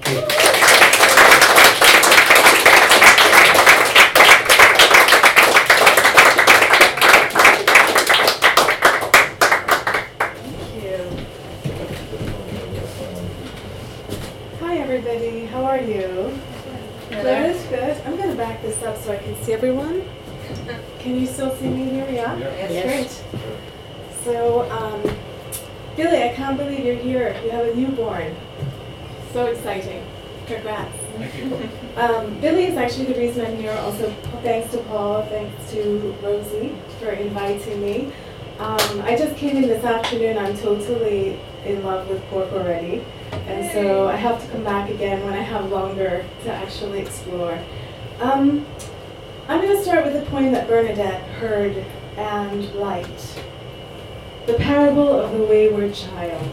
Hi everybody, how are you? Good, good. I'm going to back this up so I can see everyone. Can you still see me here? Yeah? Yes. Great. So, Billy, I can't believe you're here. You have a newborn. So exciting. Congrats. Thank you. Billy is actually the reason I'm here. Also, thanks to Paul, thanks to Rosie for inviting me. I just came in this afternoon. I'm totally in love with pork already. And so I have to come back again when I have longer to actually explore. I'm going to start with a poem that Bernadette heard and liked. The Parable of the Wayward Child.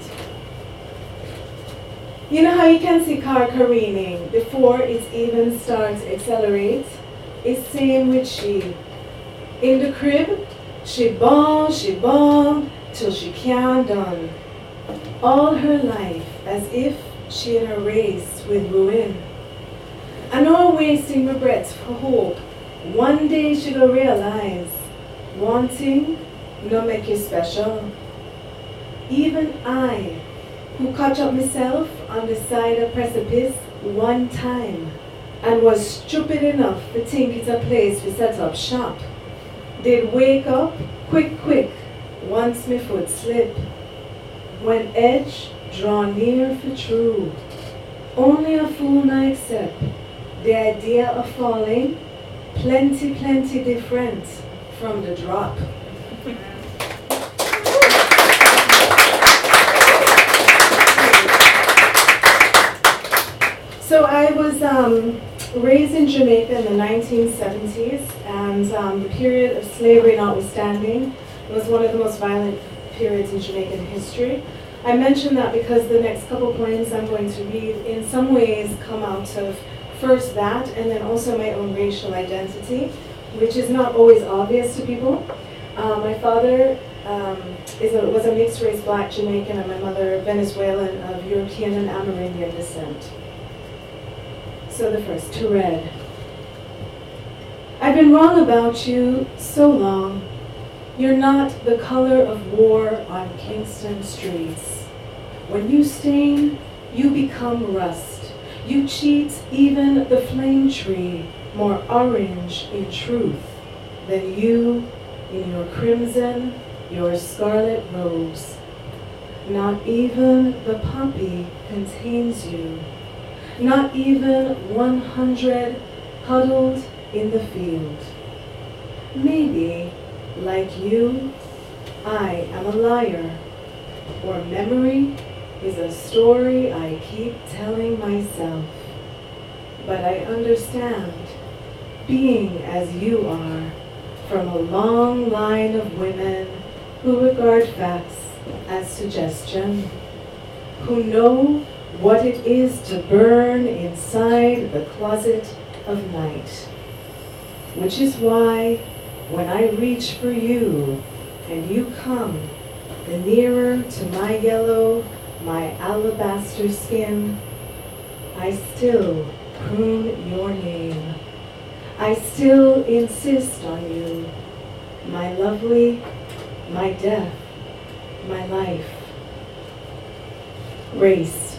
You know how you can see car careening before it even starts accelerate? It's same with she. In the crib, she bawl, till she can't done. All her life as if she in a race with ruin. I know I'm wasting regrets for hope. One day she go realize, wanting no make you special. Even I, who caught up myself on the side of precipice one time, and was stupid enough to think it's a place to set up shop, did wake up quick, once me foot slip. When edge draw near for true, only a fool might accept the idea of falling plenty different from the drop. So I was raised in Jamaica in the 1970s, and the period of slavery notwithstanding, it was one of the most violent periods in Jamaican history. I mention that because the next couple poems I'm going to read in some ways come out of first that and then also my own racial identity, which is not always obvious to people. My father was a mixed race black Jamaican and my mother Venezuelan of European and Amerindian descent. So the first, to Red. I've been wrong about you so long. You're not the color of war on Kingston streets. When you stain, you become rust. You cheat even the flame tree, more orange in truth than you in your crimson, your scarlet rose. Not even the poppy contains you. Not even 100 huddled in the field. Maybe, like you, I am a liar, or memory is a story I keep telling myself. But I understand, being as you are, from a long line of women who regard facts as suggestion, who know what it is to burn inside the closet of night. Which is why, when I reach for you, and you come, the nearer to my yellow, my alabaster skin, I still croon your name. I still insist on you, my lovely, my death, my life. Race.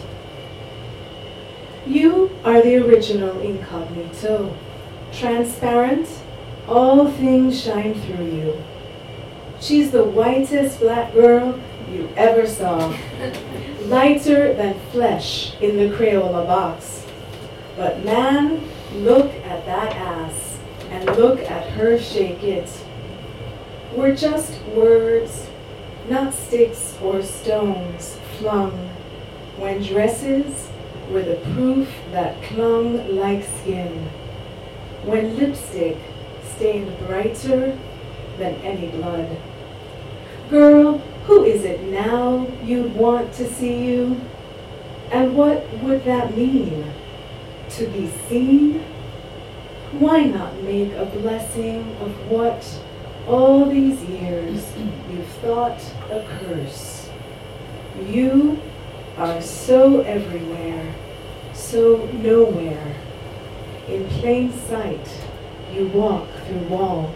You are the original incognito. Transparent, all things shine through you. She's the whitest black girl you ever saw. Lighter than flesh in the Crayola box. But man, look at that ass, and look at her shake it. We're just words, not sticks or stones flung, when dresses were the proof that clung like skin. When lipstick stained brighter than any blood. Girl, who is it now you'd want to see you? And what would that mean? To be seen? Why not make a blessing of what all these years you've thought a curse? You are so everywhere, So nowhere, in plain sight, you walk through walls.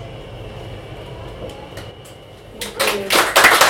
Thank you.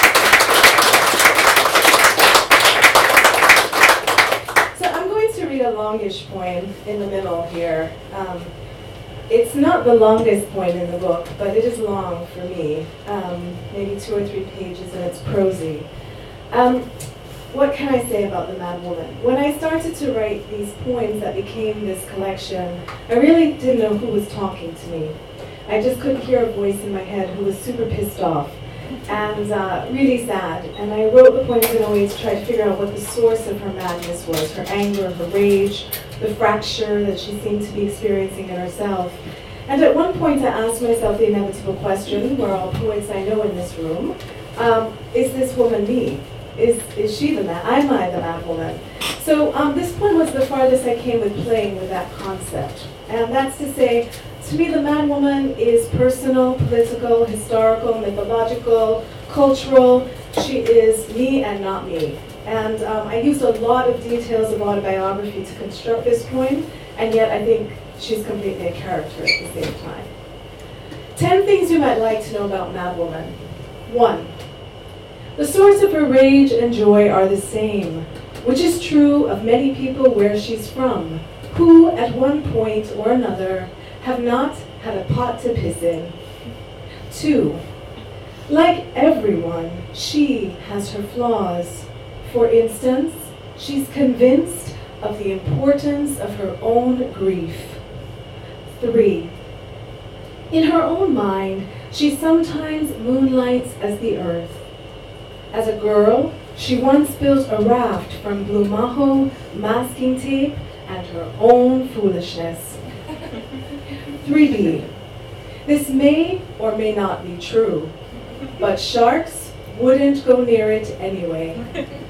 So I'm going to read a longish poem in the middle here. It's not the longest poem in the book, but it is long for me, maybe 2 or 3 pages, and it's prosy. What can I say about the Mad Woman? When I started to write these poems that became this collection, I really didn't know who was talking to me. I just couldn't hear a voice in my head who was super pissed off and really sad. And I wrote the poems in a way to try to figure out what the source of her madness was, her anger, her rage, the fracture that she seemed to be experiencing in herself. And at one point I asked myself the inevitable question, we're all poets I know in this room, is this woman me? Is she the mad? Am I the mad woman? So this poem was the farthest I came with playing with that concept. And that's to say, to me the mad woman is personal, political, historical, mythological, cultural. She is me and not me. And I used a lot of details of autobiography to construct this poem, and yet I think she's completely a character at the same time. 10 things you might like to know about Mad Woman. 1. The source of her rage and joy are the same, which is true of many people where she's from, who at one point or another have not had a pot to piss in. 2. Like everyone, she has her flaws. For instance, she's convinced of the importance of her own grief. 3. In her own mind, she sometimes moonlights as the earth. As a girl, she once built a raft from blue maho, masking tape, and her own foolishness. 3B. This may or may not be true, but sharks wouldn't go near it anyway.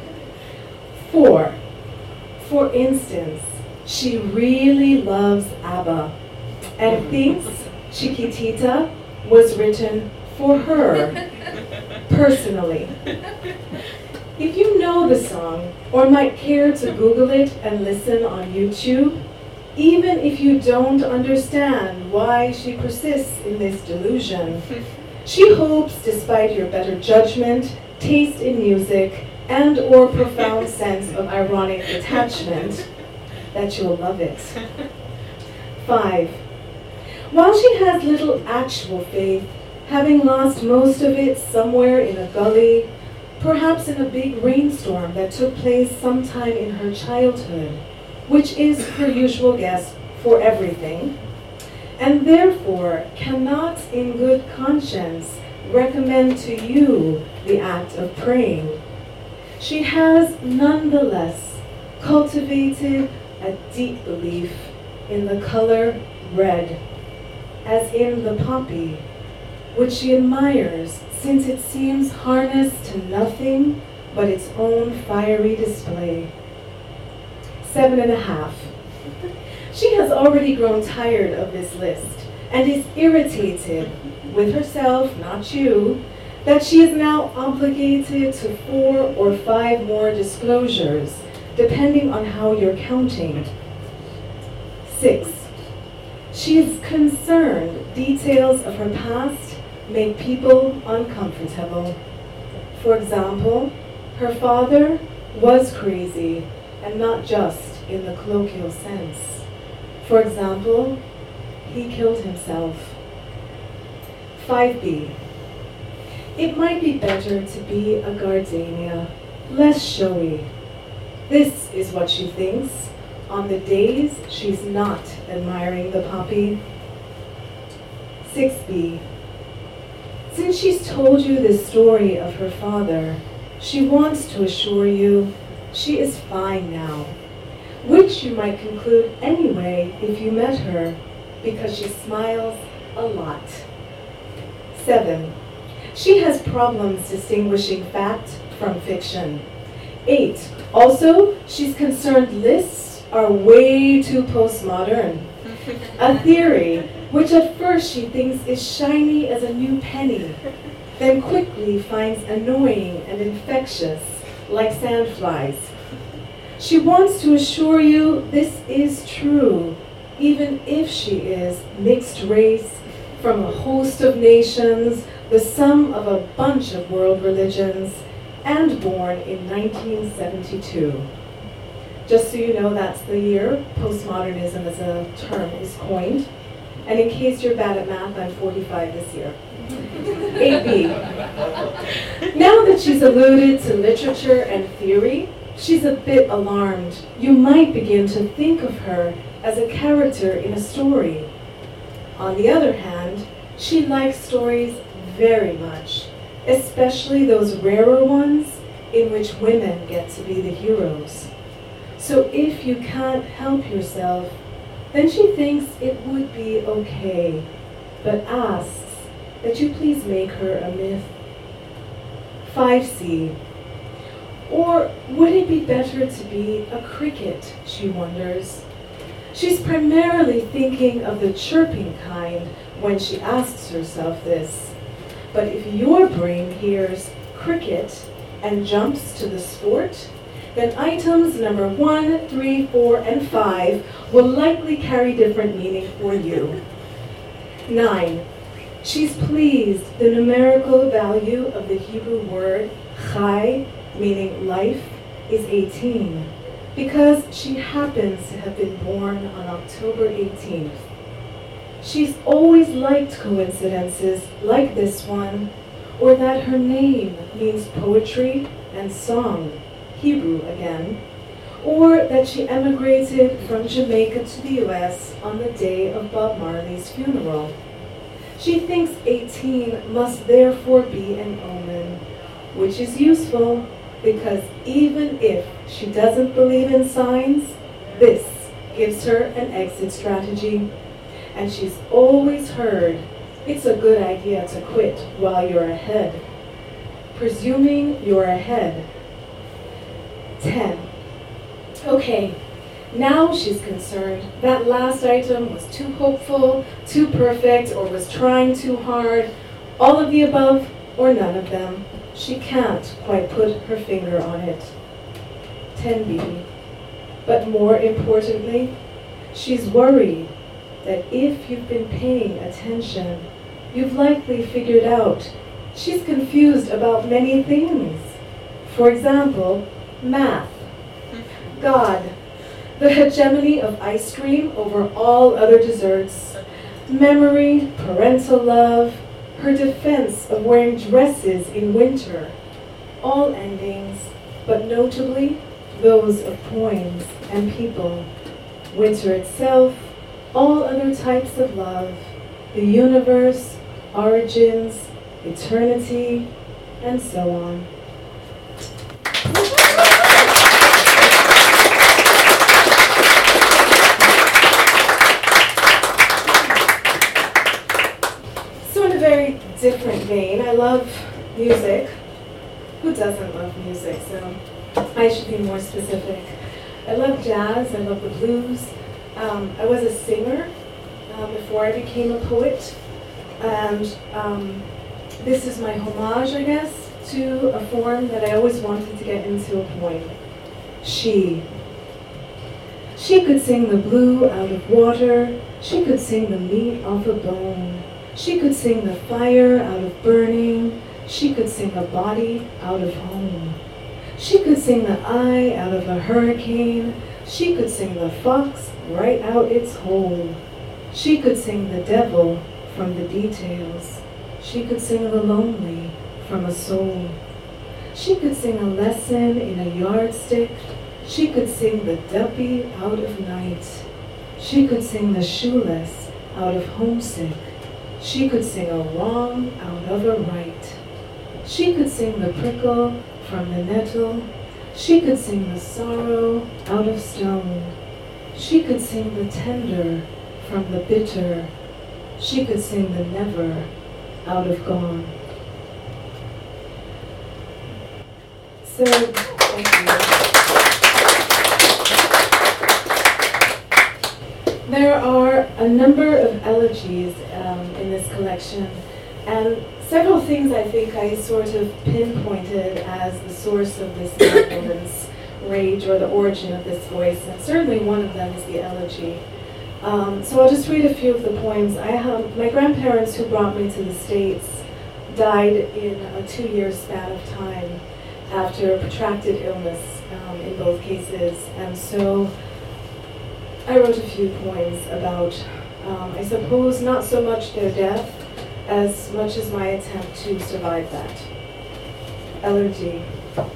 4. For instance, she really loves ABBA and thinks Chiquitita was written for her, personally. If you know the song, or might care to Google it and listen on YouTube, even if you don't understand why she persists in this delusion, she hopes, despite your better judgment, taste in music, and or profound sense of ironic detachment, that you'll love it. 5. While she has little actual faith, having lost most of it somewhere in a gully, perhaps in a big rainstorm that took place sometime in her childhood, which is her usual guess for everything, and therefore cannot in good conscience recommend to you the act of praying, she has nonetheless cultivated a deep belief in the color red, as in the poppy, which she admires since it seems harnessed to nothing but its own fiery display. 7.5. She has already grown tired of this list and is irritated with herself, not you, that she is now obligated to 4 or 5 more disclosures, depending on how you're counting. 6. She is concerned details of her past make people uncomfortable. For example, her father was crazy, and not just in the colloquial sense. For example, he killed himself. 5B. It might be better to be a gardenia, less showy. This is what she thinks on the days she's not admiring the poppy. 6B. Since she's told you this story of her father, she wants to assure you she is fine now, which you might conclude anyway if you met her, because she smiles a lot. 7. She has problems distinguishing fact from fiction. 8. Also, she's concerned lists are way too postmodern. A theory which at first she thinks is shiny as a new penny, then quickly finds annoying and infectious, like sandflies. She wants to assure you this is true, even if she is mixed race, from a host of nations, the sum of a bunch of world religions, and born in 1972. Just so you know, that's the year postmodernism as a term is coined. And in case you're bad at math, I'm 45 this year. 8B. Now that she's alluded to literature and theory, she's a bit alarmed. You might begin to think of her as a character in a story. On the other hand, she likes stories very much, especially those rarer ones in which women get to be the heroes. So if you can't help yourself, then she thinks it would be okay, but asks that you please make her a myth. 5C. Or would it be better to be a cricket, she wonders. She's primarily thinking of the chirping kind when she asks herself this. But if your brain hears cricket and jumps to the sport, then items number 1, 3, 4, and 5 will likely carry different meaning for you. 9. She's pleased the numerical value of the Hebrew word chai, meaning life, is 18, because she happens to have been born on October 18th. She's always liked coincidences like this one, or that her name means poetry and song, Hebrew again, or that she emigrated from Jamaica to the US on the day of Bob Marley's funeral. She thinks 18 must therefore be an omen, which is useful because even if she doesn't believe in signs, this gives her an exit strategy. And she's always heard it's a good idea to quit while you're ahead, presuming you're ahead. 10. Okay, now she's concerned that last item was too hopeful, too perfect, or was trying too hard. All of the above, or none of them. She can't quite put her finger on it. 10B. But more importantly, she's worried that if you've been paying attention, you've likely figured out she's confused about many things. For example, math, God, the hegemony of ice cream over all other desserts, memory, parental love, her defense of wearing dresses in winter, all endings, but notably those of poems and people, winter itself, all other types of love, the universe, origins, eternity, and so on. So in a very different vein, I love music. Who doesn't love music? So I should be more specific. I love jazz, I love the blues. I was a singer before I became a poet, and this is my homage, I guess, to a form that I always wanted to get into a poem. She could sing the blue out of water, she could sing the meat off a bone, she could sing the fire out of burning, she could sing a body out of home. She could sing the eye out of a hurricane, she could sing the fox right out its hole. She could sing the devil from the details. She could sing the lonely from a soul. She could sing a lesson in a yardstick. She could sing the duppy out of night. She could sing the shoeless out of homesick. She could sing a wrong out of a right. She could sing the prickle from the nettle. She could sing the sorrow out of stone. She could sing the tender from the bitter. She could sing the never out of gone. So, thank you. There are a number of elegies in this collection, and several things I think I sort of pinpointed as the source of this benevolence rage or the origin of this voice, and certainly one of them is the elegy. So I'll just read a few of the poems. My grandparents who brought me to the States died in a 2-year span of time after a protracted illness in both cases, and so I wrote a few poems about, I suppose, not so much their death as much as my attempt to survive that. Elegy.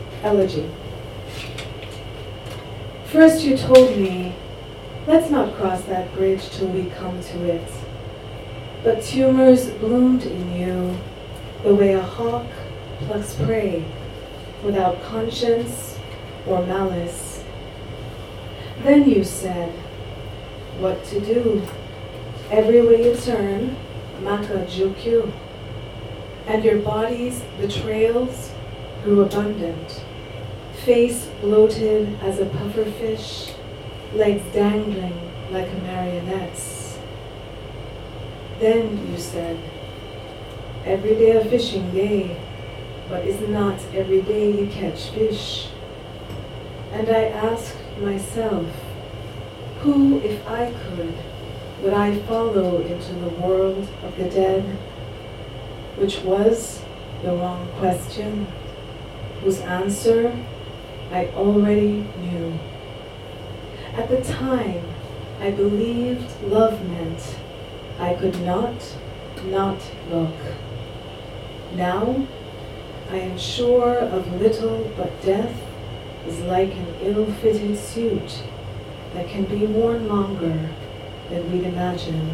First you told me, let's not cross that bridge till we come to it. But tumors bloomed in you the way a hawk plucks prey, without conscience or malice. Then you said, what to do? Every way you turn, maka jukyu. And your body's betrayals grew abundant, face bloated as a pufferfish, legs dangling like a marionette's. Then you said, every day a fishing day, but is not every day you catch fish. And I asked myself, who, if I could, would I follow into the world of the dead? Which was the wrong question, whose answer I already knew. At the time, I believed love meant I could not look. Now, I am sure of little, but death is like an ill-fitted suit that can be worn longer than we'd imagine.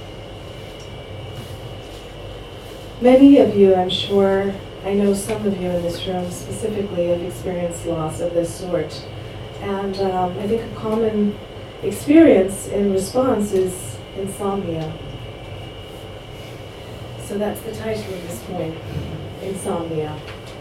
Many of you, I'm sure, I know some of you in this room specifically have experienced loss of this sort. And I think a common experience in response is insomnia. So that's the title of this poem, Insomnia.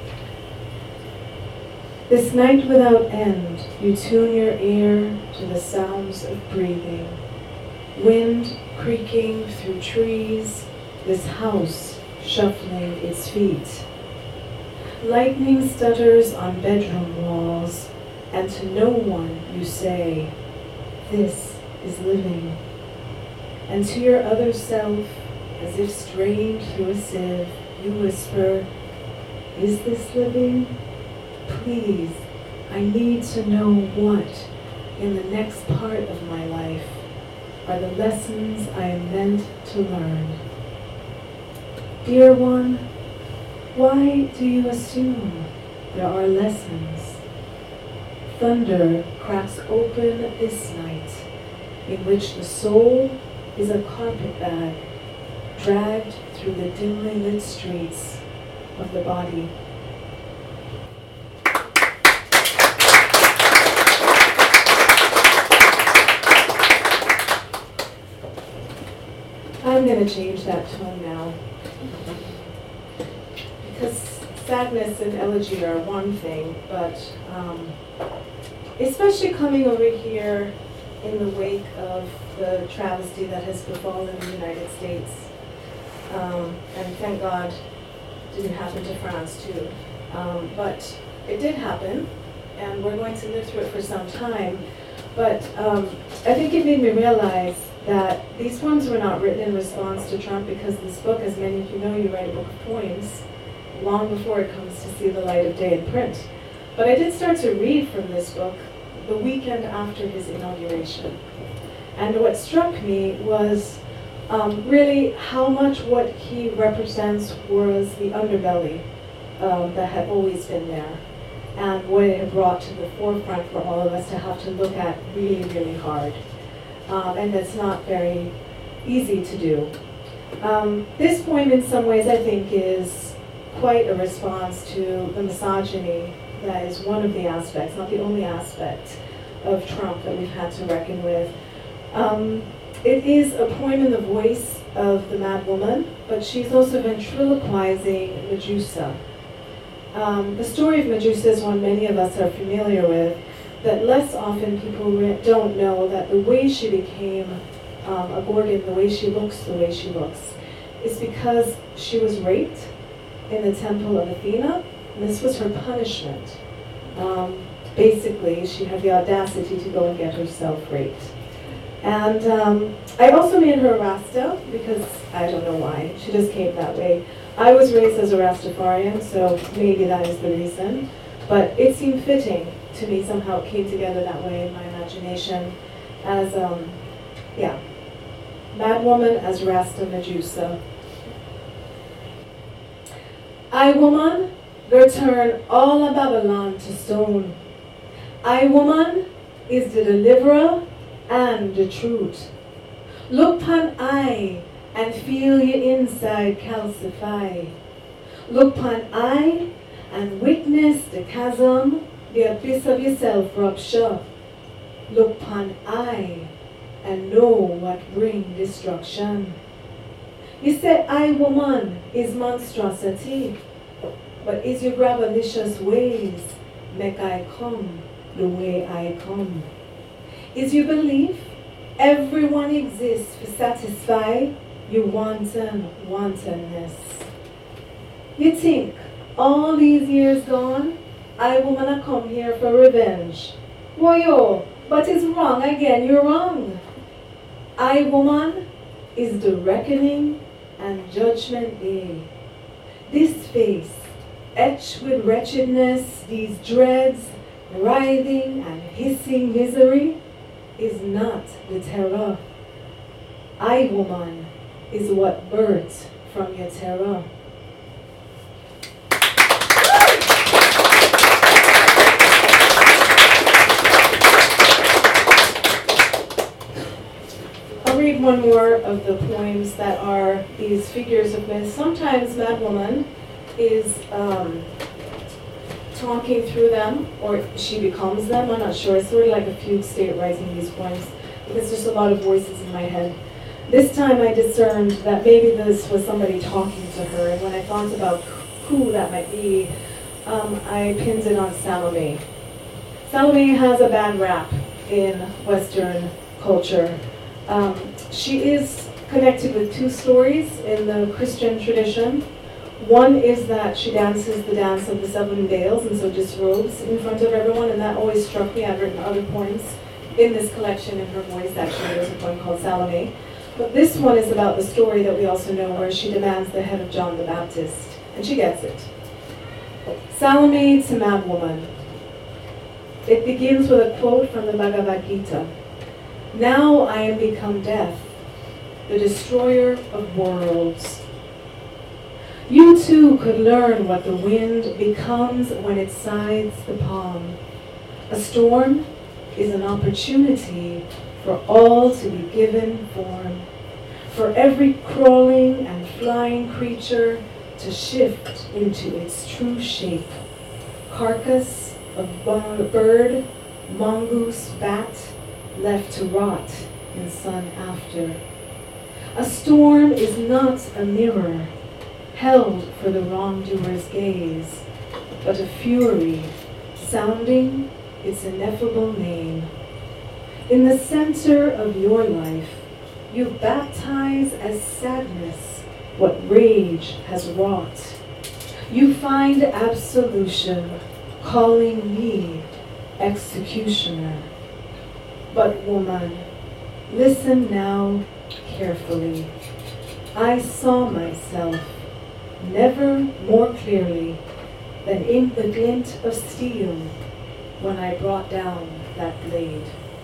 This night without end, you tune your ear to the sounds of breathing. Wind creaking through trees, this house shuffling its feet. Lightning stutters on bedroom walls, and to no one you say, this is living. And to your other self, as if strained through a sieve, you whisper, is this living? Please, I need to know what, in the next part of my life, are the lessons I am meant to learn. Dear one, why do you assume there are lessons? Thunder cracks open this night, in which the soul is a carpet bag, dragged through the dimly lit streets of the body. I'm going to change that tone now, because sadness and elegy are one thing, but especially coming over here in the wake of the travesty that has befallen the United States, and thank God it didn't happen to France too, but it did happen, and we're going to live through it for some time. But I think it made me realize that these poems were not written in response to Trump, because this book, as many of you know, you write a book of poems long before it comes to see the light of day in print. But I did start to read from this book the weekend after his inauguration. And what struck me was really how much what he represents was the underbelly that had always been there, and what it had brought to the forefront for all of us to have to look at really, really hard. And that's not very easy to do. This poem, in some ways, I think, is quite a response to the misogyny that is one of the aspects, not the only aspect, of Trump that we've had to reckon with. It is a poem in the voice of the mad woman, but she's also ventriloquizing Medusa. The story of Medusa is one many of us are familiar with, but less often people don't know that the way she became a Gorgon, the way she looks, is because she was raped in the temple of Athena, and this was her punishment. basically, she had the audacity to go and get herself raped. And I also made her a Rasta because I don't know why. She just came that way. I was raised as a Rastafarian, so maybe that is the reason. But it seemed fitting to me, somehow it came together that way in my imagination as, Mad Woman as Rasta Medusa. I woman, go turn all of Babylon to stone. I woman is the deliverer and the truth. Look pon I and feel your inside calcify. Look pon I and witness the chasm, the abyss of yourself rupture. Look pon I and know what bring destruction. You say I woman is monstrosity, but is your gravelicious ways make I come the way I come? Is your belief everyone exists to satisfy your wantonness? You think all these years gone, I woman a come here for revenge? Why yo, but it's wrong again, you're wrong. I woman is the reckoning and judgment day. This face, etched with wretchedness, these dreads, writhing and hissing misery, is not the terror. I woman is what births from your terror. I'll read one more of the poems that are these figures of myth. Sometimes Mad Woman is talking through them, or she becomes them, I'm not sure. It's sort of like a fugue state writing these poems, because there's a lot of voices in my head. This time I discerned that maybe this was somebody talking to her, and when I thought about who that might be, I pinned it on Salome. Salome has a bad rap in Western culture. She is connected with two stories in the Christian tradition. One is that she dances the dance of the 7 veils, and so disrobes in front of everyone, and that always struck me. I've written other poems in this collection in her voice, actually. There's a poem called Salome. But this one is about the story that we also know, where she demands the head of John the Baptist, and she gets it. Salome to Mad Woman. It begins with a quote from the Bhagavad Gita. Now I am become death, the destroyer of worlds. You too could learn what the wind becomes when it sides the palm. A storm is an opportunity for all to be given form, for every crawling and flying creature to shift into its true shape. Carcass of bird, mongoose, bat, left to rot in sun after. A storm is not a mirror held for the wrongdoer's gaze, but a fury sounding its ineffable name. In the center of your life, you baptize as sadness what rage has wrought. You find absolution, calling me executioner. But woman, listen now carefully. I saw myself never more clearly than in the glint of steel when I brought down that blade.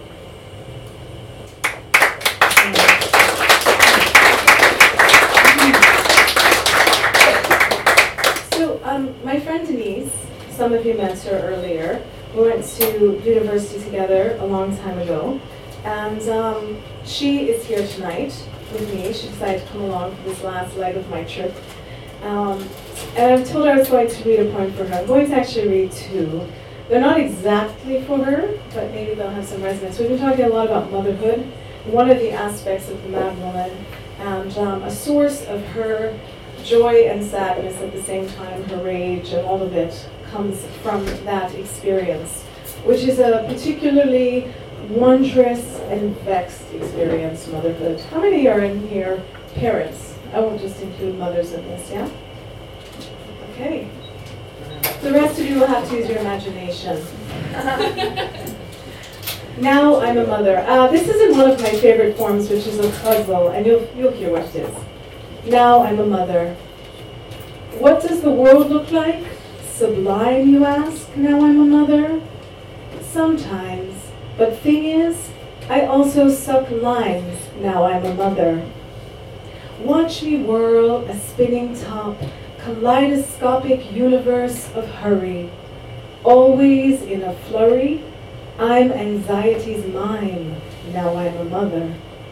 So my friend Denise, some of you met her earlier. We went to university together a long time ago, and she is here tonight with me. She decided to come along for this last leg of my trip. And I've told her I was going to read a poem for her. I'm going to actually read 2. They're not exactly for her, but maybe they'll have some resonance. We've been talking a lot about motherhood, one of the aspects of the Mad Woman, and a source of her joy and sadness at the same time, her rage and all of it comes from that experience, which is a particularly wondrous and vexed experience, motherhood. How many are in here parents? I won't just include mothers in this, yeah? Okay. The rest of you will have to use your imagination. Now I'm a mother. This is in one of my favorite forms, which is a puzzle, and you'll hear what it is. Now I'm a mother. What does the world look like? Sublime, you ask, now I'm a mother? Sometimes, but thing is, I also suck limes, now I'm a mother. Watch me whirl a spinning top, kaleidoscopic universe of hurry. Always in a flurry, I'm anxiety's mime, now I'm a mother.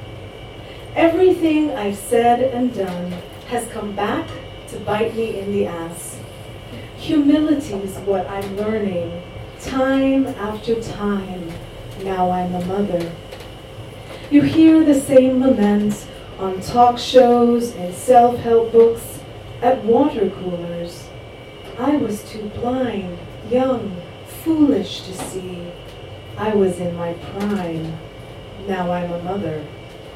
Everything I've said and done has come back to bite me in the ass. Humility's what I'm learning, time after time, now I'm a mother. You hear the same lament on talk shows and self-help books, at water coolers. I was too blind, young, foolish to see. I was in my prime, now I'm a mother.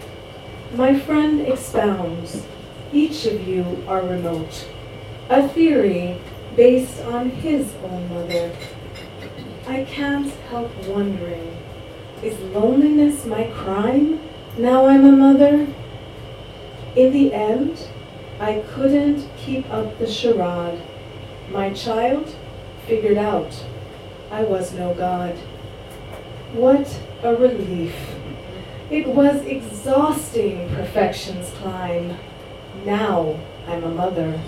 My friend expounds, each of you are remote, a theory based on his own mother. I can't help wondering, is loneliness my crime, now I'm a mother? In the end, I couldn't keep up the charade. My child figured out I was no god. What a relief. It was exhausting perfection's climb. Now I'm a mother.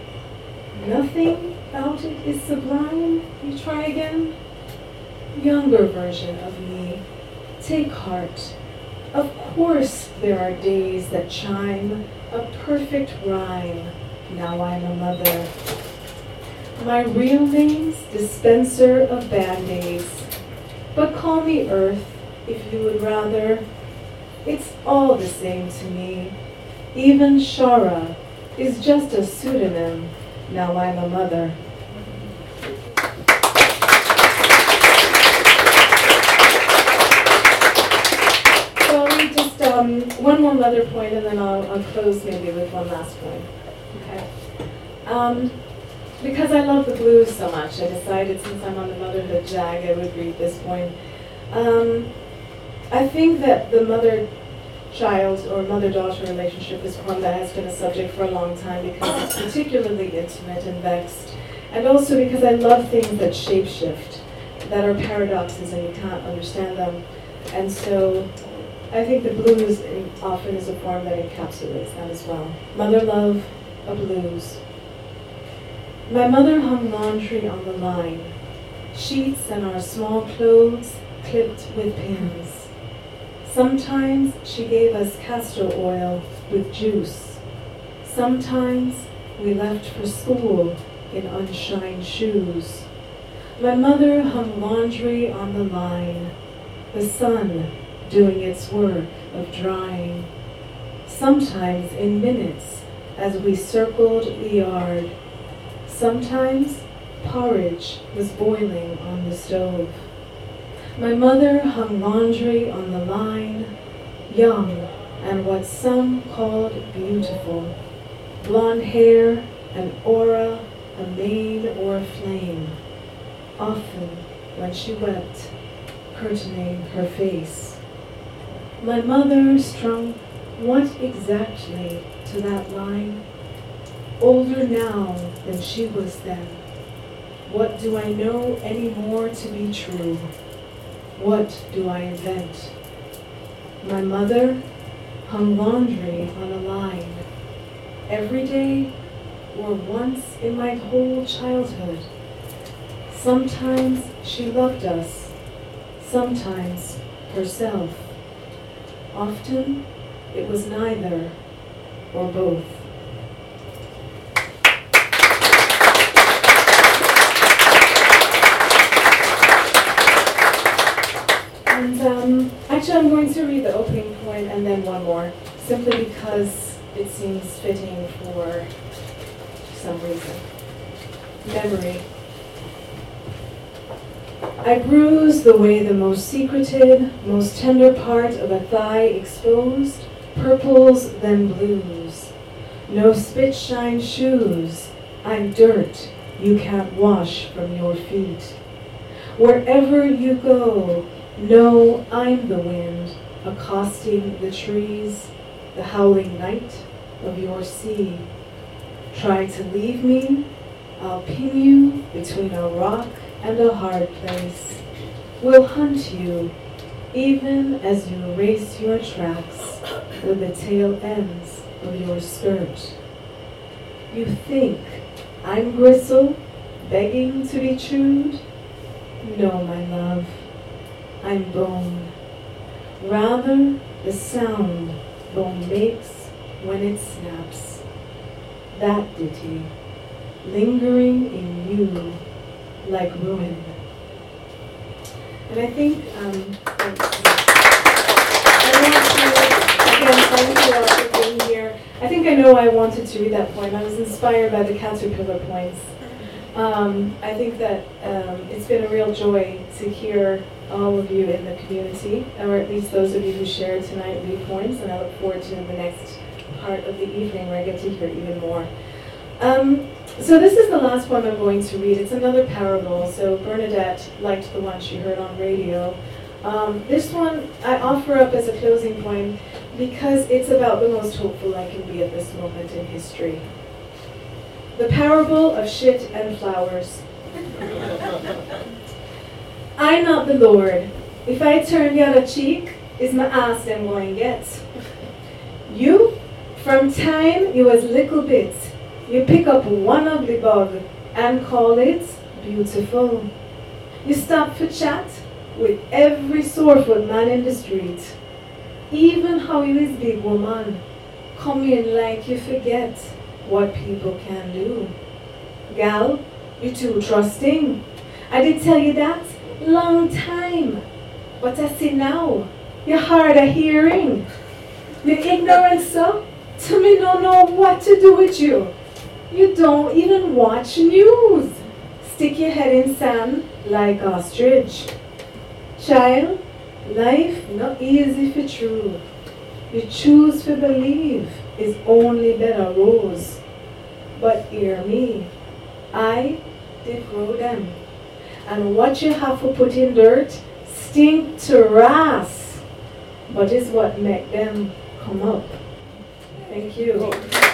Nothing about it is sublime, you try again? Younger version of me, take heart. Of course there are days that chime a perfect rhyme. Now I'm a mother. My real name's dispenser of Band-Aids, but call me Earth if you would rather. It's all the same to me. Even Shara is just a pseudonym. Now I'm a mother. So I'll read just one more mother point, and then I'll close maybe with one last point. Okay. Because I love the blues so much, I decided since I'm on the motherhood jag, I would read this point. I think that the mother-child or mother-daughter relationship is one that has been a subject for a long time because it's particularly intimate and vexed, and also because I love things that shapeshift, that are paradoxes and you can't understand them. And so I think the blues often is a form that encapsulates that as well. Mother love, a blues. My mother hung laundry on the line, sheets and our small clothes clipped with pins. Sometimes she gave us castor oil with juice. Sometimes we left for school in unshined shoes. My mother hung laundry on the line, the sun doing its work of drying. Sometimes in minutes as we circled the yard. Sometimes porridge was boiling on the stove. My mother hung laundry on the line, young and what some called beautiful. Blonde hair, an aura, a mane or a flame. Often when she wept, curtaining her face. My mother strung what exactly to that line? Older now than she was then. What do I know any more to be true? What do I invent? My mother hung laundry on a line. Every day or once in my whole childhood. Sometimes she loved us, sometimes herself. Often it was neither or both. And actually I'm going to read the opening point and then one more, simply because it seems fitting for some reason. Memory. I bruise the way the most secreted, most tender part of a thigh exposed, purples then blues. No spit-shine shoes, I'm dirt you can't wash from your feet. Wherever you go, know I'm the wind, accosting the trees, the howling night of your sea. Try to leave me, I'll pin you between a rock and a hard place. We'll hunt you, even as you erase your tracks with the tail ends of your skirt. You think I'm gristle, begging to be chewed? No, my love, I'm bone. Rather, the sound bone makes when it snaps. That ditty, lingering in you like ruin. And I think, again, thank you all for being here. I think I know I wanted to read that poem. I was inspired by the caterpillar poems. I think that it's been a real joy to hear all of you in the community, or at least those of you who shared tonight read poems, and I look forward to the next part of the evening where I get to hear even more. So this is the last poem I'm going to read. It's another parable. So Bernadette liked the one she heard on radio. This one I offer up as a closing poem because it's about the most hopeful I can be at this moment in history. The parable of shit and flowers. I not the Lord. If I turn the other cheek, is my ass them going get. You, from time you was little bit, you pick up one ugly bug and call it beautiful. You stop for chat with every sorefoot man in the street. Even how you is big woman, come in like you forget what people can do. Gal, you too trusting. I did tell you that long time. But I see now, you're hard of hearing. Your ignorance, so, to me don't know what to do with you. You don't even watch news. Stick your head in sand like ostrich. Child, life not easy for true. You choose to believe is only better rose. But hear me, I did grow them. And what you have to put in dirt stink to ras, but is what make them come up. Thank you.